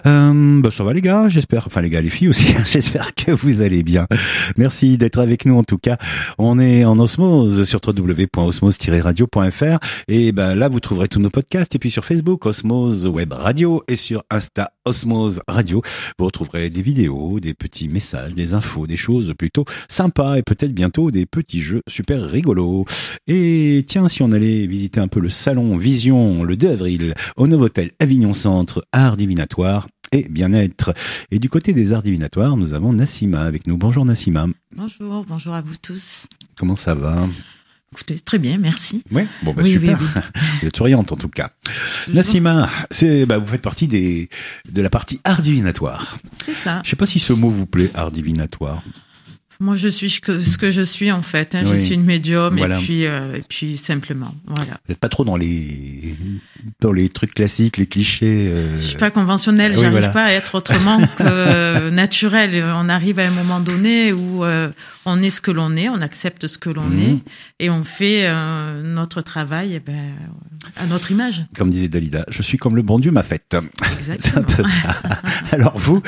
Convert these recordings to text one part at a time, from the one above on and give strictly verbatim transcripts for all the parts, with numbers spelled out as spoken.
Euh, bah ça va les gars, j'espère, enfin les gars, les filles aussi, j'espère que vous allez bien. Merci d'être avec nous en tout cas. On est en osmose sur w w w point osmose tiret radio point f r et bah là vous trouverez tous nos podcasts et puis sur Facebook Osmose Web Radio et sur Insta Osmose Radio, vous retrouverez des vidéos, des petits messages, des infos, des choses plutôt sympas et peut-être bientôt des petits jeux super rigolos. Et tiens, si on allait visiter un peu le salon Vision le deux avril au Novotel Avignon Centre Art Divinatoire et bien-être. Et du côté des arts divinatoires, nous avons Nassima avec nous. Bonjour Nassima. Bonjour, bonjour à vous tous. Comment ça va ? Écoutez, très bien, merci. Oui, bon bah oui, super. Oui, oui. Vous êtes souriante en tout cas. Toujours. Nassima, c'est bah vous faites partie des de la partie art divinatoire. C'est ça. Je sais pas si ce mot vous plaît, art divinatoire. Moi, je suis ce que je suis en fait. Hein. Oui. Je suis une médium Voilà. et puis euh, et puis simplement, voilà. Vous n'êtes pas trop dans les dans les trucs classiques, les clichés. Euh... Je suis pas conventionnelle. Oui, J'arrive voilà. pas à être autrement que naturel. On arrive à un moment donné où euh, on est ce que l'on est, on accepte ce que l'on Mmh. est et on fait euh, notre travail, eh ben, à notre image. Comme disait Dalida, je suis comme le bon Dieu m'a faite. C'est un Exactement. peu ça. Alors vous,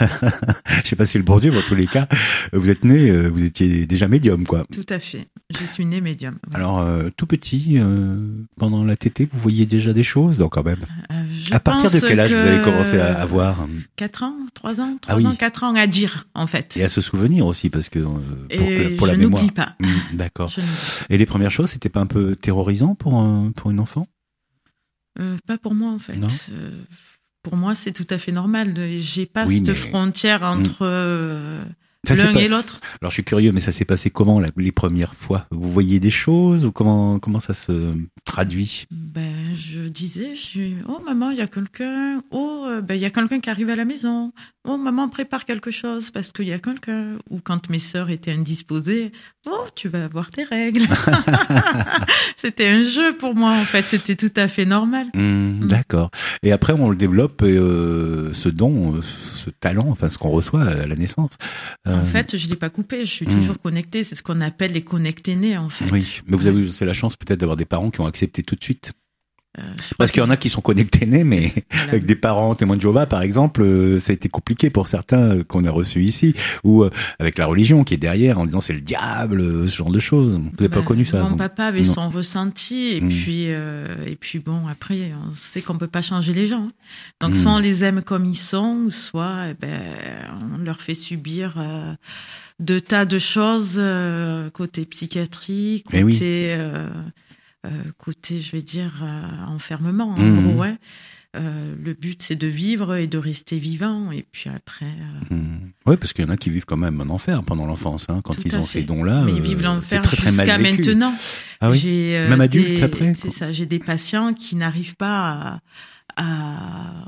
je sais pas si le bon Dieu, mais en tous les cas, vous êtes né, euh, vous étiez déjà médium, quoi. Tout à fait. Je suis née médium. Oui. Alors, euh, tout petit, euh, pendant la tétée, vous voyez déjà des choses, donc quand même. Euh, je À partir de pense quel âge que vous avez commencé à, à voir Quatre ans, trois ans, trois Ah oui. ans, quatre ans à dire, en fait. et à se souvenir aussi, parce que euh, pour, Et pour la je mémoire. n'oublie pas. Mmh, d'accord. Je n'oublie Et les premières choses, c'était pas un peu terrorisant pour un, pour une enfant ? pas. Euh, pas pour moi, en fait. Non. Euh, pour moi, c'est tout à fait normal. J'ai pas Oui, cette mais- frontière entre euh, Ça, c'est l'un pas- et l'autre. Alors je suis curieux, mais ça s'est passé comment la- les premières fois ? Vous voyez des choses ou comment comment ça se traduit ? Ben, je disais, je suis, oh maman, il y a quelqu'un. Oh, euh, ben il y a quelqu'un qui arrive à la maison. Oh maman, prépare quelque chose parce qu'il y a quelqu'un. Ou quand mes sœurs étaient indisposées, oh tu vas avoir tes règles. C'était un jeu pour moi en fait. C'était tout à fait normal. Mmh, D'accord. Et après, on le développe, euh, ce don, euh, ce talent, enfin ce qu'on reçoit à la naissance. Euh, En fait, je l'ai pas coupé. Je suis Mm. toujours connectée. C'est ce qu'on appelle les connectés nés en fait. oui, mais vous avez eu c'est la chance peut-être d'avoir des parents qui ont accepté tout de suite. Euh, je crois Parce qu'il y en a que- qui sont connectés nés, mais Voilà. avec des parents témoins de Jéhovah, par exemple, euh, ça a été compliqué pour certains euh, qu'on a reçus ici, ou euh, avec la religion qui est derrière en disant c'est le diable, euh, ce genre de choses. Vous n'avez pas Ben, connu ça Mon vous papa avait Non. son ressenti et Mm. puis euh, et puis bon après on sait qu'on peut pas changer les gens. hein. Donc Mm. soit on les aime comme ils sont, ou soit eh ben on leur fait subir euh, de tas de choses euh, côté psychiatrie, côté Eh oui. euh, euh, côté je vais dire euh, enfermement en Mm. gros. Ouais. Euh, le but c'est de vivre et de rester vivant et puis après. euh, Mmh. Oui, parce qu'il y en a qui vivent quand même un enfer pendant l'enfance, hein, quand Tout ils à ont fait. ces dons-là. Mais ils euh, vivent c'est l'enfer très, très mal jusqu'à vécu. maintenant. Ah oui. J'ai, euh, Même adulte, des- après, C'est quoi. ça. J'ai des patients qui n'arrivent pas à, à,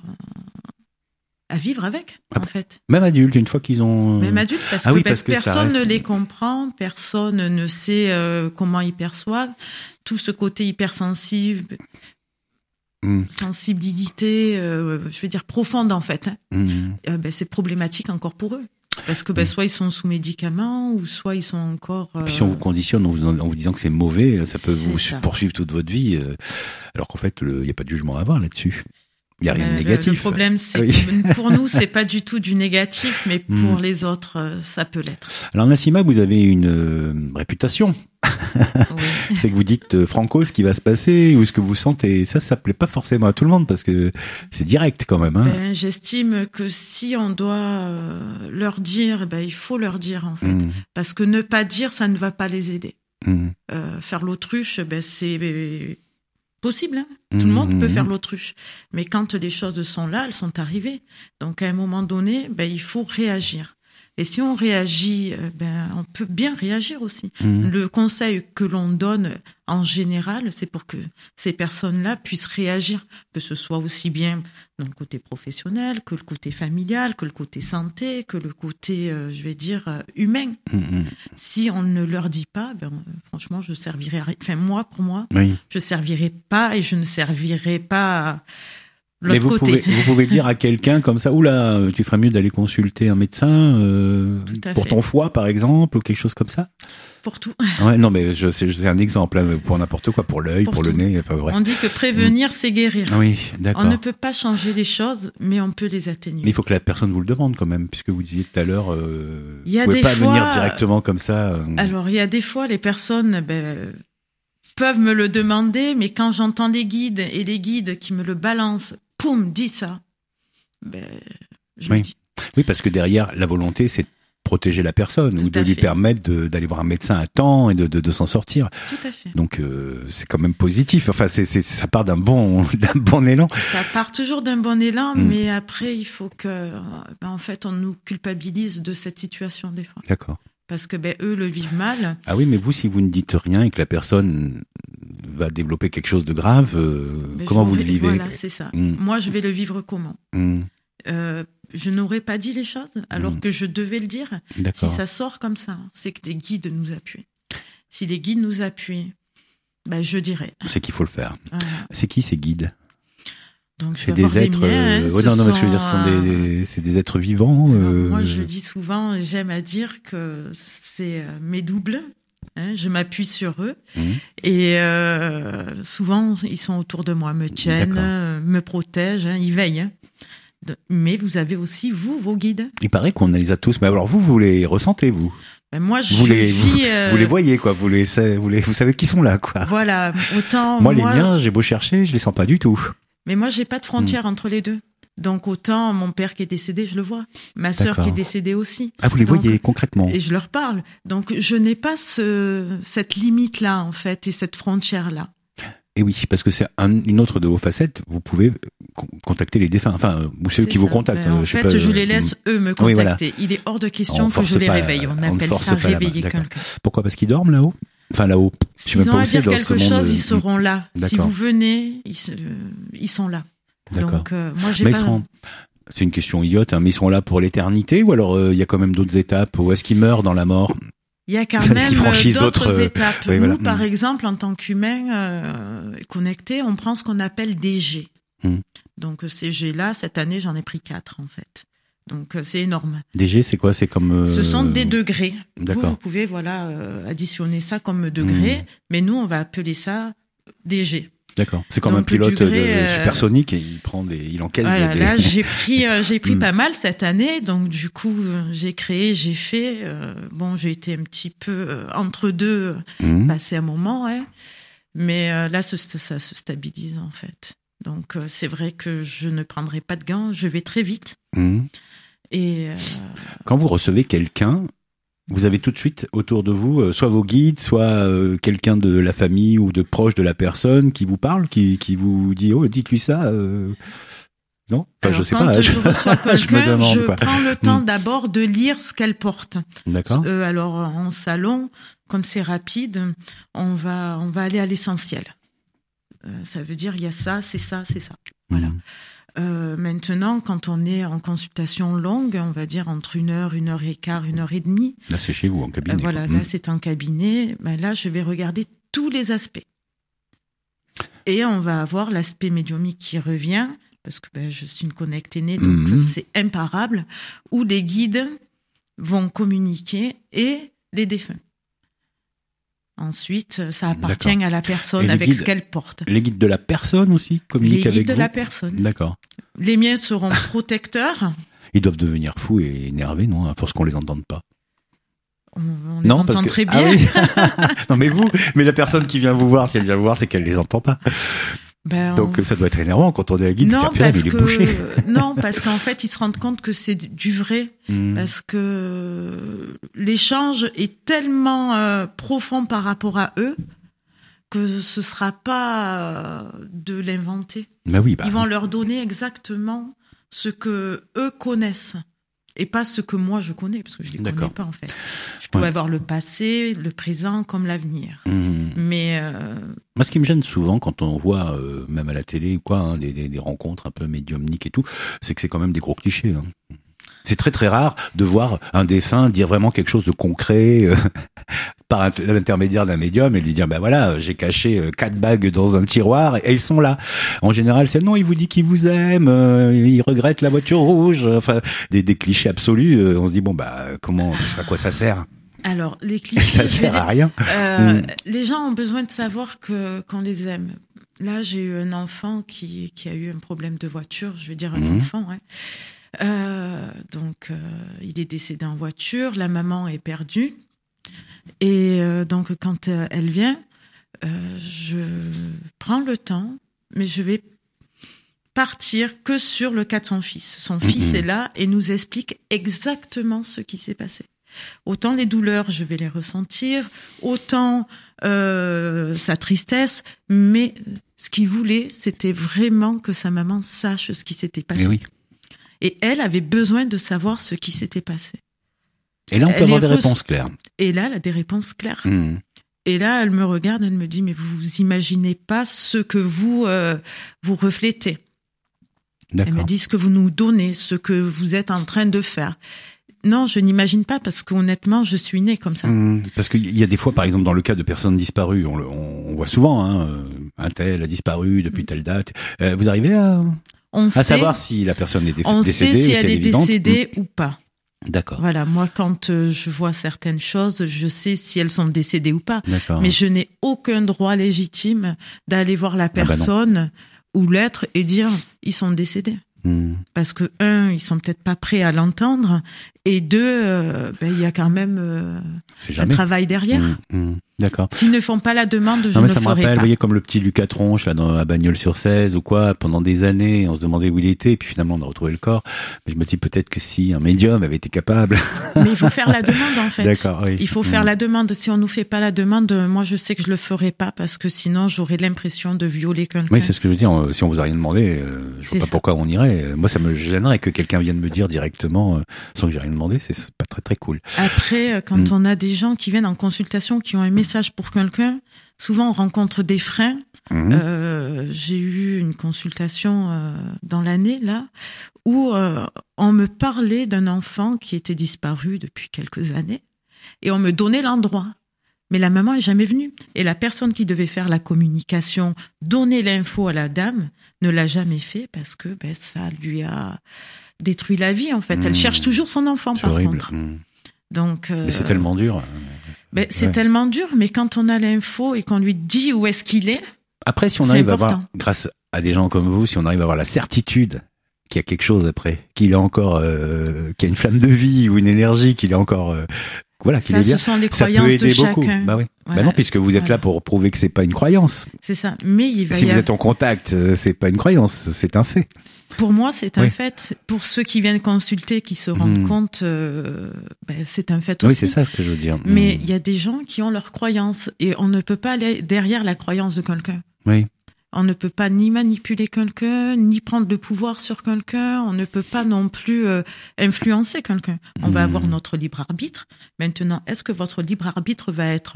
à vivre avec, Ah en bah, fait. Même adultes, une fois qu'ils ont. Même adultes, parce Ah que, oui, ben, parce que ça personne ne reste- les comprend, personne ne sait euh, comment ils perçoivent. Tout ce côté hypersensible, Mmh. sensibilité, euh, je veux dire profonde en fait, hein. Mmh. Euh, ben, c'est problématique encore pour eux. Parce que ben, Mm. soit ils sont sous médicaments, ou soit ils sont encore... euh, Puis si on vous conditionne en vous, en vous disant que c'est mauvais, ça peut C'est vous ça. poursuivre toute votre vie, euh, alors qu'en fait, il n'y a pas de jugement à avoir là-dessus. Il n'y a rien Ben, de le- négatif. Le problème, c'est Oui. que pour nous, c'est pas du tout du négatif, mais Mm. pour les autres, euh, ça peut l'être. Alors Nassima, vous avez une euh, réputation. Oui. C'est que vous dites euh, franco ce qui va se passer ou ce que vous sentez. Ça, ça plaît pas forcément à tout le monde parce que c'est direct quand même. Hein. Ben, j'estime que si on doit euh, leur dire, ben, il faut leur dire en fait, Mmh, parce que ne pas dire, ça ne va pas les aider. mmh, Euh, faire l'autruche, ben, c'est ben, possible. Hein. mmh, Tout le monde peut mmh. faire l'autruche, mais quand les choses sont là, elles sont arrivées. Donc à un moment donné, ben, il faut réagir. Et si on réagit, euh, ben, on peut bien réagir aussi. Mmh. Le conseil que l'on donne en général, c'est pour que ces personnes-là puissent réagir, que ce soit aussi bien dans le côté professionnel, que le côté familial, que le côté santé, que le côté, euh, je vais dire, euh, humain. Mmh, mmh. Si on ne leur dit pas, ben, euh, franchement, je servirai à rien. Enfin, moi, pour moi, Oui. je servirai pas et je ne servirai pas Mais vous côté. pouvez, vous pouvez dire à quelqu'un comme ça, oula, tu ferais mieux d'aller consulter un médecin euh, pour fait. ton foie, par exemple, ou quelque chose comme ça. Pour tout. Ouais, non, mais je, c'est, c'est un exemple hein, pour n'importe quoi, pour l'œil, pour, pour le nez. Enfin, bref. On dit que prévenir, mmh. c'est guérir. Oui, d'accord. On ne peut pas changer les choses, mais on peut les atténuer. Mais il faut que la personne vous le demande quand même, puisque vous disiez tout à l'heure, euh, il y a vous pouvez des pas fois, venir directement comme ça. Euh... Alors, il y a des fois, les personnes ben, peuvent me le demander, mais quand j'entends les guides et les guides qui me le balancent, poum, dis ça, ben, je oui. me dis. Oui, parce que derrière, la volonté, c'est de protéger la personne Tout ou de à lui fait. permettre de, d'aller voir un médecin à temps et de, de, de s'en sortir. Tout à fait. Donc, euh, c'est quand même positif. Enfin, c'est, c'est, ça part d'un bon, d'un bon élan. Ça part toujours d'un bon élan, mmh. mais après, il faut que, ben, en fait, on nous culpabilise de cette situation des fois. D'accord. Parce que ben, eux le vivent mal. Ah oui, mais vous, si vous ne dites rien et que la personne va développer quelque chose de grave, euh, ben, comment vous vais, le vivez? Voilà, c'est ça. Mmh. Moi, je vais le vivre comment? Mmh. Euh, je n'aurais pas dit les choses alors mmh. que je devais le dire. D'accord. Si ça sort comme ça, c'est que des guides nous appuient. Si les guides nous appuient, ben, je dirais. C'est qu'il faut le faire. Voilà. C'est qui ces guides? Donc, c'est des êtres. Miens, hein, euh... ouais, non, non, mais je veux dire, ce sont des, des, c'est des êtres vivants. Euh... Moi, je dis souvent, j'aime à dire que c'est mes doubles. Hein, je m'appuie sur eux mmh. et euh, souvent ils sont autour de moi, me tiennent, euh, me protègent, hein, ils veillent. Hein. De, mais vous avez aussi vous vos guides. Il paraît qu'on les a tous, mais alors vous vous les ressentez vous? Ben moi je vous les, vis, vous, euh... vous les voyez quoi, vous les, vous les, vous savez qui sont là quoi. Voilà, autant moi, moi les miens, j'ai beau chercher, je les sens pas du tout. Mais moi j'ai pas de frontière mmh. entre les deux. Donc autant mon père qui est décédé, je le vois. Ma sœur qui est décédée aussi. Ah, vous les Donc, voyez concrètement. Et je leur parle. Donc je n'ai pas ce, cette limite-là en fait et cette frontière-là. Et oui, parce que c'est un, une autre de vos facettes. Vous pouvez contacter les défunts, enfin ou ceux c'est qui ça. vous contactent. Ben, en je sais fait, pas, je les laisse eux me contacter. Oui, voilà. Il est hors de question on que je les pas, réveille. On, on appelle ça réveiller quelqu'un. Pourquoi? Parce qu'ils dorment là-haut. Enfin là-haut. S'ils ont à dire quelque chose, ils seront là. Si vous venez, ils, se, ils sont là. D'accord. Donc euh, moi j'ai Mais pas. Ils seront... C'est une question idiote, hein, mais ils sont là pour l'éternité ou alors il euh, y a quand même d'autres étapes ou est-ce qu'ils meurent dans la mort? Il y a quand même d'autres, d'autres euh, étapes. Oui, Nous, voilà. par exemple, en tant qu'humains euh, connectés, on prend ce qu'on appelle des G. Mmh. Donc ces G-là, cette année, j'en ai pris quatre en fait. Donc c'est énorme. Des G, c'est quoi? C'est comme. Euh... Ce sont des degrés. D'accord. Vous, vous pouvez voilà euh, additionner ça comme degrés, mmh. mais nous, on va appeler ça des G. D'accord. C'est comme donc, un pilote degré, de supersonique et il prend des, il encaisse voilà, des, des... Là, j'ai pris, euh, j'ai pris mmh. pas mal cette année. Donc, du coup, j'ai créé, j'ai fait. Euh, bon, j'ai été un petit peu euh, entre deux, mmh. passé un moment, hein. Mais euh, là, ça, ça se stabilise en fait. Donc, euh, c'est vrai que je ne prendrai pas de gants. Je vais très vite. Mmh. Et euh... quand vous recevez quelqu'un. Vous avez tout de suite autour de vous euh, soit vos guides, soit euh, quelqu'un de la famille ou de proche de la personne qui vous parle, qui, qui vous dit « Oh, dites-lui ça euh... ». Non, enfin, alors, je sais quand pas. je reçois quelqu'un, je, me demande, je prends le temps mmh. d'abord de lire ce qu'elle porte. D'accord. Euh, alors, en salon, comme c'est rapide, on va, on va aller à l'essentiel. Euh, ça veut dire, il y a ça, c'est ça, c'est ça. Voilà. Mmh. Euh, maintenant, quand on est en consultation longue, on va dire entre une heure, une heure et quart, une heure et demie. Là, c'est chez vous, en cabinet. Euh, voilà, mmh. là, c'est en cabinet. Ben, là, je vais regarder tous les aspects. Et on va avoir l'aspect médiumique qui revient, parce que ben, je suis une connectée née, donc mmh. c'est imparable, où les guides vont communiquer et les défunts. Ensuite, ça appartient D'accord. à la personne avec guides, ce qu'elle porte. Les guides de la personne aussi communiquent avec vous? Les guides de vous la personne. D'accord. Les miens seront protecteurs. Ils doivent devenir fous et énervés, non, à force qu'on les entende pas. On, on les non, entend que... très bien. Ah oui. Non mais vous, mais la personne qui vient vous voir, si elle vient vous voir, c'est qu'elle les entend pas. Ben, Donc on... ça doit être énervant quand on est à guide. Non, parce il est que bouché. non, parce qu'en fait ils se rendent compte que c'est du vrai, mmh. parce que l'échange est tellement euh, profond par rapport à eux que ce sera pas euh, de l'inventer. Ben oui, bah, ils vont leur donner exactement ce que eux connaissent. Et pas ce que moi je connais, parce que je les D'accord. connais pas en fait. Je peux ouais. avoir le passé, le présent comme l'avenir. Mmh. Mais euh... moi, ce qui me gêne souvent quand on voit, euh, même à la télé ou quoi, hein, des, des, des rencontres un peu médiumniques et tout, c'est que c'est quand même des gros clichés. Hein. C'est très très rare de voir un défunt dire vraiment quelque chose de concret euh, par l'intermédiaire d'un médium et lui dire ben voilà, j'ai caché quatre bagues dans un tiroir et, et ils sont là. En général, c'est non, il vous dit qu'il vous aime, euh, il regrette la voiture rouge, enfin des, des clichés absolus. Euh, on se dit bon bah comment, à quoi ça sert? Alors les clichés, ça sert à rien. Euh, mm. Les gens ont besoin de savoir que qu'on les aime. Là, j'ai eu un enfant qui qui a eu un problème de voiture. Je veux dire un mm. enfant. Hein. Euh, donc, euh, il est décédé en voiture. La maman est perdue. Et euh, donc, quand euh, elle vient, euh, je prends le temps, mais je vais partir que sur le cas de son fils. Son mmh. fils est là et nous explique exactement ce qui s'est passé. Autant les douleurs, je vais les ressentir, autant euh, sa tristesse, mais ce qu'il voulait, c'était vraiment que sa maman sache ce qui s'était passé. Et oui. Et elle avait besoin de savoir ce qui s'était passé. Et là, on peut elle avoir des reço- réponses claires. Et là, elle a des réponses claires. Mmh. Et là, elle me regarde, elle me dit, mais vous vous imaginez pas ce que vous euh, vous reflétez. D'accord. Elle me dit ce que vous nous donnez, ce que vous êtes en train de faire. Non, je n'imagine pas parce qu'honnêtement, je suis née comme ça. Mmh, parce qu'il y a des fois, par exemple, dans le cas de personnes disparues, on, le, on, on voit souvent, hein, un tel a disparu depuis telle date. Euh, vous arrivez à, on à sait, savoir si la personne est dé- on décédée sait si ou si elle elle est, est vivante. décédée mmh. ou pas. D'accord. Voilà, moi, quand euh, je vois certaines choses, je sais si elles sont décédées ou pas. D'accord. Mais je n'ai aucun droit légitime d'aller voir la personne ah bah ou l'être et dire ils sont décédés. Mmh. Parce que un, ils sont peut-être pas prêts à l'entendre, et deux, euh, ben il y a quand même euh, un travail derrière. Mmh, mmh. D'accord. S'ils ne font pas la demande, je non, mais ne ça ferai me rappelle, pas. Vous voyez, comme le petit Lucas Tronche là dans à Bagnols-sur-Cèze ou quoi, pendant des années, on se demandait où il était, et puis finalement on a retrouvé le corps. Mais je me dis peut-être que si un médium avait été capable. Mais il faut faire la demande en fait. D'accord. Oui. Il faut faire mmh. la demande. Si on nous fait pas la demande, moi je sais que je le ferai pas parce que sinon j'aurais l'impression de violer quelqu'un. Oui, c'est ce que je veux dire. Si on vous a rien demandé, euh, je vois pas ça. Pourquoi on irait. Moi, ça me gênerait que quelqu'un vienne me dire directement euh, sans que j'ai rien demandé. C'est pas très très cool. Après, quand mmh. on a des gens qui viennent en consultation qui ont un message pour quelqu'un, souvent on rencontre des freins. Mmh. Euh, j'ai eu une consultation euh, dans l'année là où euh, on me parlait d'un enfant qui était disparu depuis quelques années et on me donnait l'endroit. Mais la maman est jamais venue. Et la personne qui devait faire la communication, donner l'info à la dame, ne l'a jamais fait parce que ben, ça lui a détruit la vie, en fait. Mmh. Elle cherche toujours son enfant, c'est par horrible. contre. Mmh. Donc, euh, mais c'est tellement dur. Ben, c'est ouais. tellement dur, mais quand on a l'info et qu'on lui dit où est-ce qu'il est, après, si on arrive à avoir, grâce à des gens comme vous, si on arrive à avoir la certitude qu'il y a quelque chose après, qu'il est encore, euh, qu'il y a une flamme de vie ou une énergie, qu'il est encore... Euh, Voilà, qu'il ça, est bien. Ce sont les ça croyances peut aider de beaucoup. chacun. Bah oui. Voilà, bah non, puisque vous êtes voilà. là pour prouver que c'est pas une croyance. C'est ça. Mais il va si y vous a... êtes en contact, c'est pas une croyance, c'est un fait. Pour moi, c'est un oui. fait. Pour ceux qui viennent consulter, qui se rendent mmh. compte, euh, ben, c'est un fait aussi. Oui, c'est ça ce que je veux dire. Mais il mmh. y a des gens qui ont leurs croyances et on ne peut pas aller derrière la croyance de quelqu'un. Oui. On ne peut pas ni manipuler quelqu'un, ni prendre le pouvoir sur quelqu'un. On ne peut pas non plus euh, influencer quelqu'un. On mmh. va avoir notre libre arbitre. Maintenant, est-ce que votre libre arbitre va être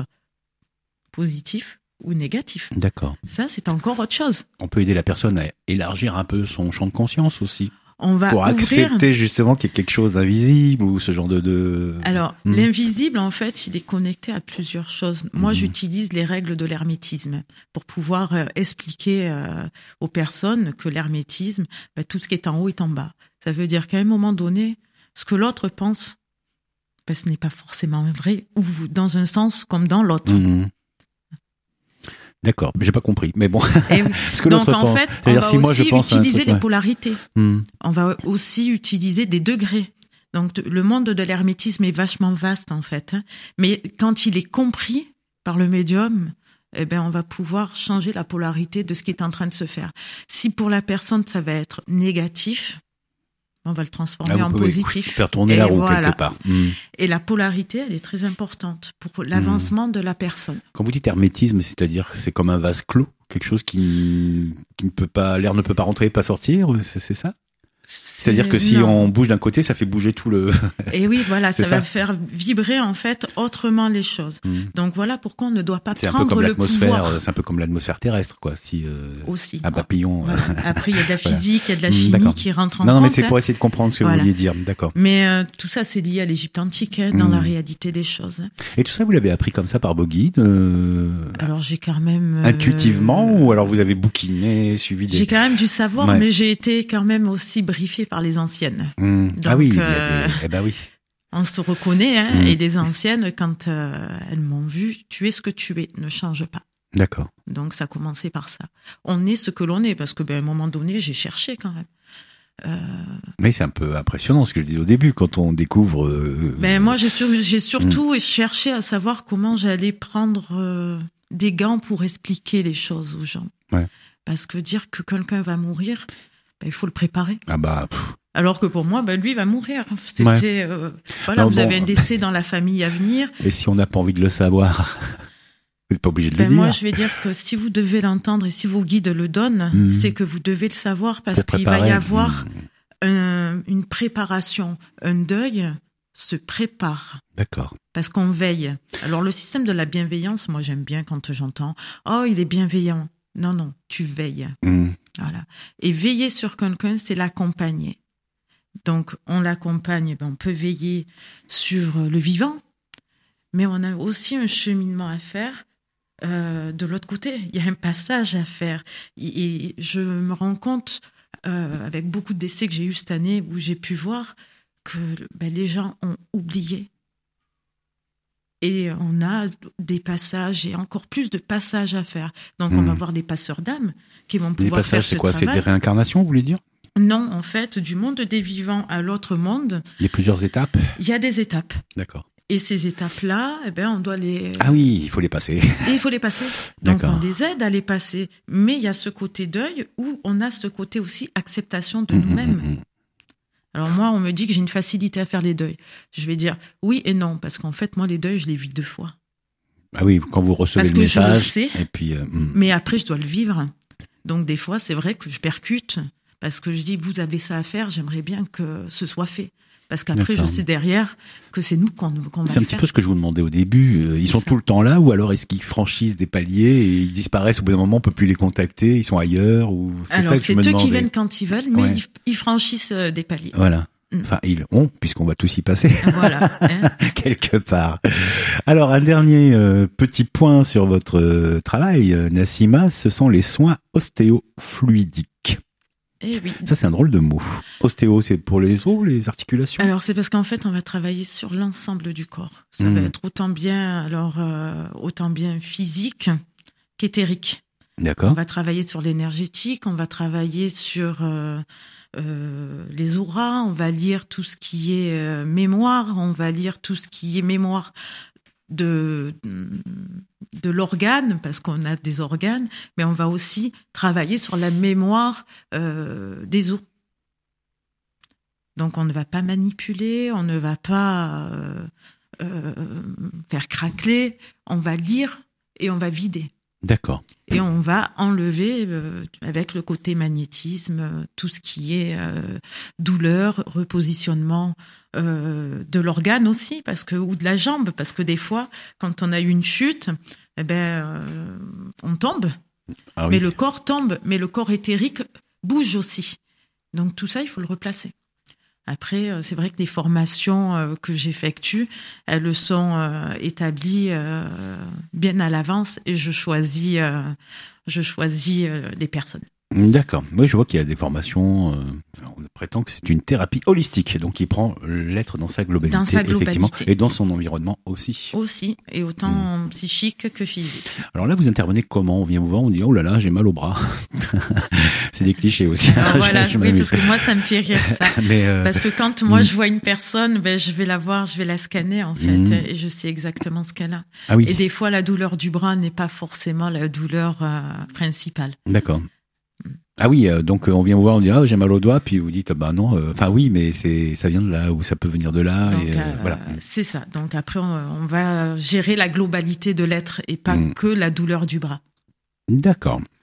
positif ou négatif? D'accord. Ça, c'est encore autre chose. On peut aider la personne à élargir un peu son champ de conscience aussi. On va pour ouvrir... accepter justement qu'il y ait quelque chose d'invisible ou ce genre de... de... Alors, mmh. l'invisible, en fait, il est connecté à plusieurs choses. Moi, mmh. j'utilise les règles de l'hermétisme pour pouvoir euh, expliquer euh, aux personnes que l'hermétisme, bah, tout ce qui est en haut est en bas. Ça veut dire qu'à un moment donné, ce que l'autre pense, bah, ce n'est pas forcément vrai, ou dans un sens comme dans l'autre. Mmh. D'accord, j'ai pas compris, mais bon. Et oui. Ce que Donc l'autre en pense. fait, C'est-à-dire, on va si moi, aussi je pense utiliser truc, les ouais. polarités. Hmm. On va aussi utiliser des degrés. Donc le monde de l'hermétisme est vachement vaste en fait, hein. Mais quand il est compris par le médium, eh ben on va pouvoir changer la polarité de ce qui est en train de se faire. Si pour la personne ça va être négatif, on va le transformer ah, en pouvez, positif. Faire tourner et la roue voilà. quelque part. Mm. Et la polarité, elle est très importante pour l'avancement mm. de la personne. Quand vous dites hermétisme, c'est-à-dire que c'est comme un vase clos, quelque chose qui, qui ne peut pas, l'air ne peut pas rentrer, pas sortir, c'est, c'est ça? C'est-à-dire que si non. on bouge d'un côté, ça fait bouger tout le... Et oui, voilà, ça, ça va faire vibrer en fait autrement les choses. Mmh. Donc voilà pourquoi on ne doit pas c'est prendre un peu comme le l'atmosphère, pouvoir. C'est un peu comme l'atmosphère terrestre, quoi. Si euh, aussi un papillon. Voilà. Après, il y a de la physique, il y a de la chimie D'accord. qui rentre en non, compte. Non, mais c'est pour essayer de comprendre ce que voilà. vous vouliez dire. D'accord. Mais euh, tout ça, c'est lié à l'Égypte antique, hein, dans mmh. la réalité des choses. Et tout ça, vous l'avez appris comme ça par vos guides euh... Alors j'ai quand même euh... intuitivement, ou alors vous avez bouquiné, suivi des. J'ai quand même dû savoir, ouais. mais j'ai été quand même aussi briefée par les anciennes. Mmh. Donc, ah oui, il y euh, a des... eh ben oui. On se reconnaît, hein, mmh. et des anciennes, quand euh, elles m'ont vu, tu es ce que tu es, ne change pas. D'accord. Donc ça a commencé par ça. On est ce que l'on est, parce que ben, à un moment donné, j'ai cherché quand même. Euh... Mais c'est un peu impressionnant ce que je disais au début, quand on découvre... Euh... Ben, moi, j'ai, sur, j'ai surtout mmh. cherché à savoir comment j'allais prendre euh, des gants pour expliquer les choses aux gens. Ouais. Parce que dire que quelqu'un va mourir, ben, il faut le préparer. Ah bah... Pff. Alors que pour moi, ben, lui va mourir. C'était, ouais. euh, voilà, Alors, vous bon. avez un décès dans la famille à venir. Et si on n'a pas envie de le savoir, vous n'êtes pas obligé de ben le dire. Moi, je vais dire que si vous devez l'entendre et si vos guides le donnent, mmh. c'est que vous devez le savoir parce Pour qu'il préparer. va y avoir mmh. un, une préparation, un deuil se prépare. D'accord. Parce qu'on veille. Alors, le système de la bienveillance, moi, j'aime bien quand j'entends « Oh, il est bienveillant ». Non, non, tu veilles. Mmh. Voilà. Et veiller sur quelqu'un, c'est l'accompagner. Donc, on l'accompagne, ben, on peut veiller sur le vivant, mais on a aussi un cheminement à faire euh, de l'autre côté. Il y a un passage à faire. Et, et je me rends compte, euh, avec beaucoup de décès que j'ai eu cette année, où j'ai pu voir que ben, les gens ont oublié. Et on a des passages et encore plus de passages à faire. Donc, mmh. on va voir les passeurs d'âme qui vont pouvoir passages, faire ce c'est quoi travail. C'est des réincarnations, vous voulez dire? Non, en fait, du monde des vivants à l'autre monde. Il y a plusieurs étapes? Il y a des étapes. D'accord. Et ces étapes-là, eh ben, on doit les... Ah oui, il faut les passer. Et il faut les passer. Donc, D'accord. on les aide à les passer. Mais il y a ce côté deuil où on a ce côté aussi acceptation de mmh, nous-mêmes. Mmh, mmh. Alors moi, on me dit que j'ai une facilité à faire les deuils. Je vais dire oui et non, parce qu'en fait, moi, les deuils, je les vis deux fois. Ah oui, quand vous recevez parce le que message. Je le sais, et puis, euh, mm. mais après, je dois le vivre. Donc, des fois, c'est vrai que je percute, parce que je dis, vous avez ça à faire, j'aimerais bien que ce soit fait. Parce qu'après, D'accord. je sais derrière que c'est nous qu'on, qu'on va C'est un le petit faire. peu ce que je vous demandais au début. Ils c'est sont ça. Tout le temps là, ou alors est-ce qu'ils franchissent des paliers et ils disparaissent au bout d'un moment, on peut plus les contacter, ils sont ailleurs, ou c'est alors, ça que c'est je me eux demandais. Qui viennent quand ils veulent, mais ouais. ils, ils franchissent des paliers. Voilà. Enfin, ils ont, puisqu'on va tous y passer. Voilà. Hein. Quelque part. Alors, un dernier euh, petit point sur votre euh, travail, euh, Nassima, ce sont les soins ostéofluidiques. Eh oui. Ça, c'est un drôle de mot. Ostéo, c'est pour les os, les articulations? Alors, c'est parce qu'en fait, on va travailler sur l'ensemble du corps. Ça mmh. va être autant bien, alors, euh, autant bien physique qu'éthérique. D'accord. On va travailler sur l'énergétique, on va travailler sur euh, euh, les auras, on va lire tout ce qui est euh, mémoire, on va lire tout ce qui est mémoire de de l'organe, parce qu'on a des organes, mais on va aussi travailler sur la mémoire euh, des os. Donc on ne va pas manipuler, on ne va pas euh, euh, faire craqueler, on va lire et on va vider. D'accord. Et on va enlever, euh, avec le côté magnétisme, euh, tout ce qui est euh, douleur, repositionnement euh, de l'organe aussi, parce que ou de la jambe, parce que des fois, quand on a eu une chute, eh ben, euh, on tombe, ah, mais oui. le corps tombe, mais le corps éthérique bouge aussi. Donc tout ça, il faut le replacer. Après, c'est vrai que les formations que j'effectue, elles sont euh, établies euh, bien à l'avance et je choisis, euh, je choisis euh, les personnes. D'accord. Oui, je vois qu'il y a des formations. Euh, on prétend que c'est une thérapie holistique, donc qui prend l'être dans sa globalité, dans sa globalité. Effectivement, et dans son environnement aussi. Aussi, et autant mmh. psychique que physique. Alors là, vous intervenez comment? On vient vous voir, on dit oh là là, j'ai mal au bras. C'est des clichés aussi. Alors voilà, je, oui, parce que moi, ça me fait rire ça. Mais euh... Parce que quand moi je vois une personne, ben je vais la voir, je vais la scanner en fait, mmh. et je sais exactement ce qu'elle a. Ah oui. Et des fois, la douleur du bras n'est pas forcément la douleur euh, principale. D'accord. Ah oui, euh, donc euh, on vient vous voir, on dit ah j'ai mal au doigt, puis vous dites ah bah non, enfin euh, oui, mais c'est ça vient de là ou ça peut venir de là. Donc, et, euh, euh, voilà. C'est ça. Donc après on, on va gérer la globalité de l'être et pas mmh. que la douleur du bras. D'accord.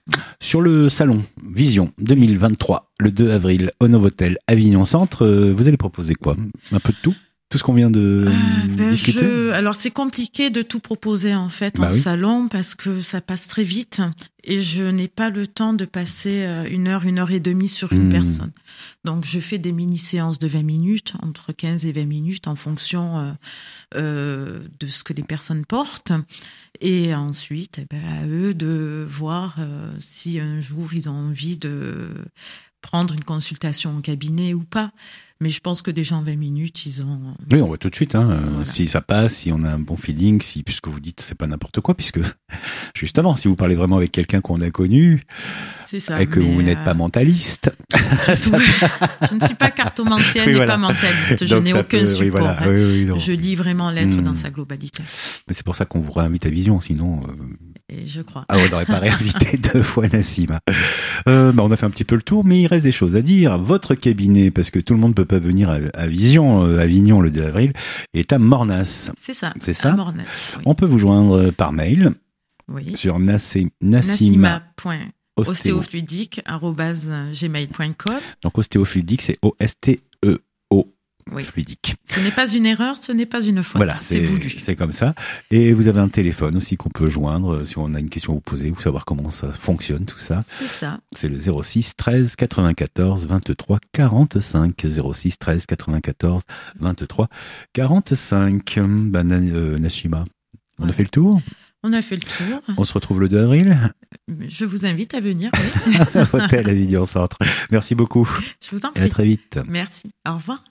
Sur le salon Vision deux mille vingt-trois, le deux avril, au Novotel Avignon Centre, euh, vous allez proposer quoi? Un peu de tout? Tout ce qu'on vient de euh, ben discuter je... Alors, c'est compliqué de tout proposer, en fait, bah en oui. salon, parce que ça passe très vite. Et je n'ai pas le temps de passer une heure, une heure et demie sur une mmh. personne. Donc, je fais des mini-séances de vingt minutes, entre quinze et vingt minutes, en fonction euh, euh, de ce que les personnes portent. Et ensuite, eh ben, à eux de voir euh, si un jour, ils ont envie de prendre une consultation en cabinet ou pas. Mais je pense que déjà en vingt minutes, ils ont... Oui, on voit tout de suite, hein, voilà. Si ça passe, si on a un bon feeling, si, puisque vous dites c'est pas n'importe quoi, puisque justement, si vous parlez vraiment avec quelqu'un qu'on a connu, c'est ça, et que vous euh... n'êtes pas mentaliste. ça... Je ne suis pas cartomancienne oui, voilà. et pas mentaliste, je donc n'ai aucun peut... support. Oui, voilà. hein. oui, oui, je lis vraiment l'être mmh. dans sa globalité. Mais c'est pour ça qu'on vous réinvite à Vision, sinon... Euh... Et je crois. Ah, on n'aurait pas réinvité deux fois Nassima. Euh, bah, on a fait un petit peu le tour, mais il reste des choses à dire. Votre cabinet, parce que tout le monde peut pas venir à, à Vision, euh, Avignon le deux avril, est à Mornas. C'est ça. C'est ça. À Mornas. Oui. On peut vous joindre par mail. Oui. Sur Nassima. Nassima. ostéofluidique arobase gmail point com. Donc ostéofluidique, c'est O S T E O. Oui. Fluidique. Ce n'est pas une erreur, ce n'est pas une faute. Voilà, c'est, c'est voulu. C'est comme ça. Et vous avez un téléphone aussi qu'on peut joindre si on a une question à vous poser ou savoir comment ça fonctionne, tout ça. C'est ça. C'est le zéro six treize quatre-vingt-quatorze vingt-trois quarante-cinq. zéro six treize quatre-vingt-quatorze vingt-trois quarante-cinq. Ben, euh, Nassima, on ouais. a fait le tour? On a fait le tour. On se retrouve le deux avril. Je vous invite à venir. Oui. Hôtel Avignon Centre. Merci beaucoup. Je vous en prie. Et à très vite. Merci. Au revoir.